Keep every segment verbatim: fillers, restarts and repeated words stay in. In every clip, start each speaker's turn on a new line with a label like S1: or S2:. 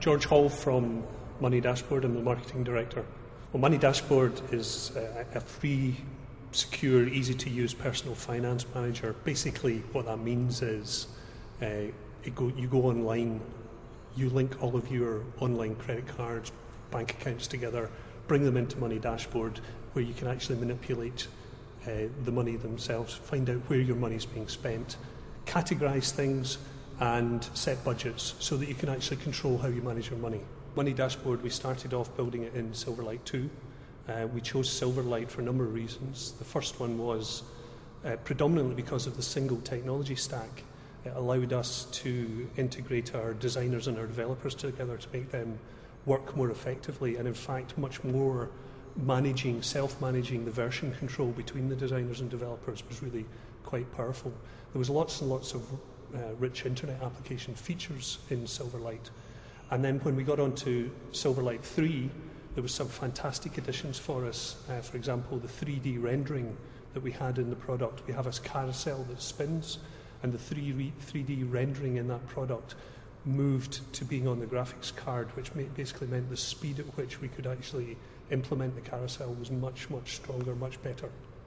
S1: George Hall from Money Dashboard. I'm the marketing director. Well, Money Dashboard is uh, a free, secure, easy-to-use personal finance manager. Basically, what that means is uh, it go, you go online, you link all of your online credit cards, bank accounts together, bring them into Money Dashboard, where you can actually manipulate uh, the money themselves, find out where your money is being spent, categorise things, and set budgets so that you can actually control how you manage your money. Money Dashboard, we started off building it in Silverlight two. Uh, we chose Silverlight for a number of reasons. The first one was uh, predominantly because of the single technology stack. It allowed us to integrate our designers and our developers together to make them work more effectively, and in fact much more managing, self-managing the version control between the designers and developers was really quite powerful. There was lots and lots of uh, rich internet application features in Silverlight. And then when we got onto Silverlight three, there was some fantastic additions for us. Uh, for example, the three D rendering that we had in the product. We have a carousel that spins, and the three D rendering in that product moved to being on the graphics card, which ma- basically meant the speed at which we could actually implement the carousel was much, much stronger, much better.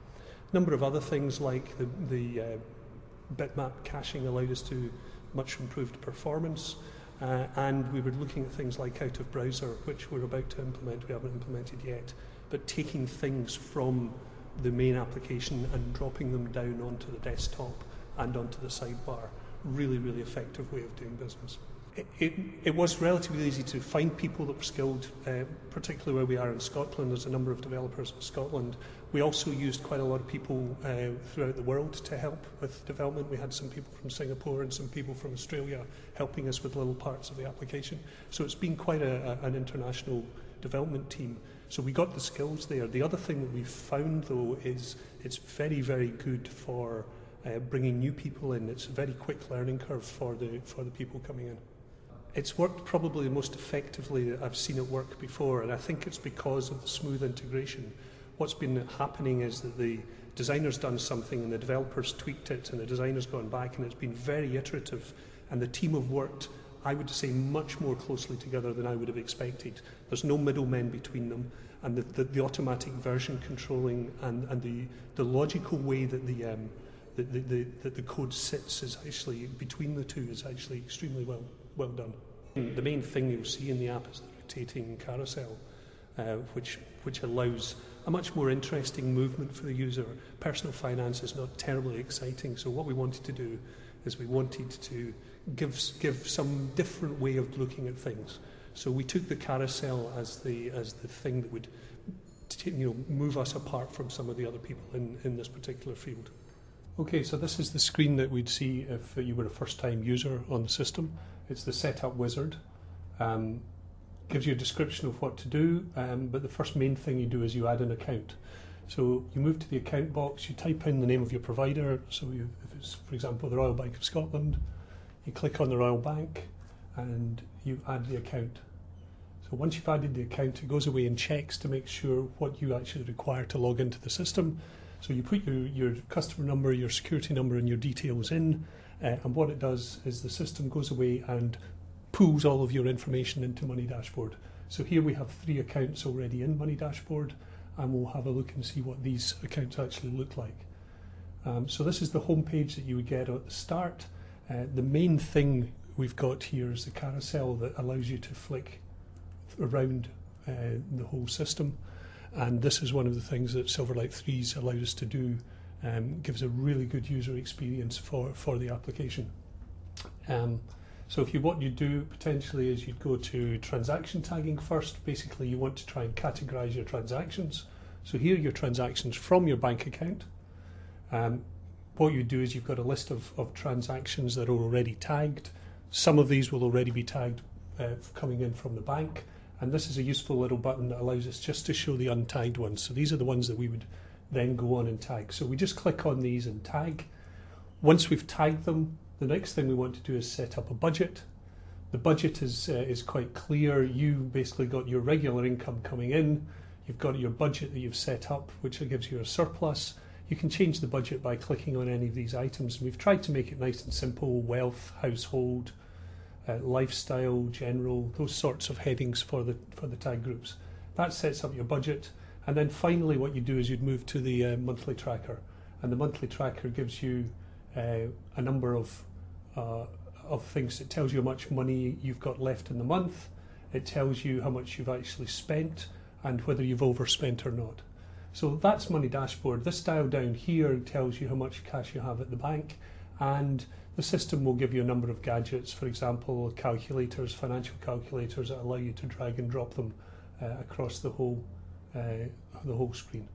S1: A number of other things like the, the uh, bitmap caching allowed us to much improved performance, uh, and we were looking at things like out of browser, which we're about to implement, we haven't implemented yet, but taking things from the main application and dropping them down onto the desktop and onto the sidebar. Really, really effective way of doing business. It, it, it was relatively easy to find people that were skilled, uh, particularly where we are in Scotland. There's a number of developers in Scotland. We also used quite a lot of people uh, throughout the world to help with development. We had some people from Singapore and some people from Australia helping us with little parts of the application. So it's been quite a, a, an international development team. So we got the skills there. The other thing that we've found, though, is it's very, very good for Uh, bringing new people in. It's a very quick learning curve for the for the people coming in. It's worked probably the most effectively that I've seen it work before, and I think it's because of the smooth integration. What's been happening is that the designer's done something and the developer's tweaked it and the designer's gone back, and it's been very iterative, and the team have worked, I would say, much more closely together than I would have expected. There's no middlemen between them, and the, the, the automatic version controlling and, and the, the logical way that the um, The, the, the, that the code sits is actually between the two is actually extremely well well done. The main thing you'll see in the app is the rotating carousel, uh, which which allows a much more interesting movement for the user. Personal finance is not terribly exciting, so what we wanted to do is we wanted to give give some different way of looking at things. So we took the carousel as the as the thing that would t- you know move us apart from some of the other people in, in this particular field. Okay, so this is the screen that we'd see if you were a first-time user on the system. It's the setup wizard. Um, gives you a description of what to do, um, but the first main thing you do is you add an account. So you move to the account box, you type in the name of your provider. So you, if it's, for example, the Royal Bank of Scotland, you click on the Royal Bank and you add the account. So once you've added the account, it goes away and checks to make sure what you actually require to log into the system. So you put your, your customer number, your security number and your details in, uh, and what it does is the system goes away and pulls all of your information into Money Dashboard. So here we have three accounts already in Money Dashboard, and we'll have a look and see what these accounts actually look like. Um, so this is the home page that you would get at the start. Uh, the main thing we've got here is the carousel that allows you to flick around uh, the whole system. And this is one of the things that Silverlight three's allowed us to do. Um, gives a really good user experience for, for the application. Um, so if you what you do potentially is you'd go to transaction tagging first. Basically you want to try and categorize your transactions. So here are your transactions from your bank account. Um, what you do is you've got a list of, of transactions that are already tagged. Some of these will already be tagged uh, coming in from the bank. And this is a useful little button that allows us just to show the untagged ones. So these are the ones that we would then go on and tag. So we just click on these and tag. Once we've tagged them, the next thing we want to do is set up a budget. The budget is uh, is quite clear. You basically got your regular income coming in. You've got your budget that you've set up, which gives you a surplus. You can change the budget by clicking on any of these items. We've tried to make it nice and simple: wealth, household, uh, lifestyle, general, those sorts of headings for the for the tag groups. That sets up your budget, and then finally what you do is you'd move to the uh, monthly tracker, and the monthly tracker gives you uh, a number of uh, of things. It tells you how much money you've got left in the month. It tells you how much you've actually spent and whether you've overspent or not. So that's Money Dashboard. This dial down here tells you how much cash you have at the bank, and the system will give you a number of gadgets, for example, calculators, financial calculators that allow you to drag and drop them uh, across the whole, uh, the whole screen.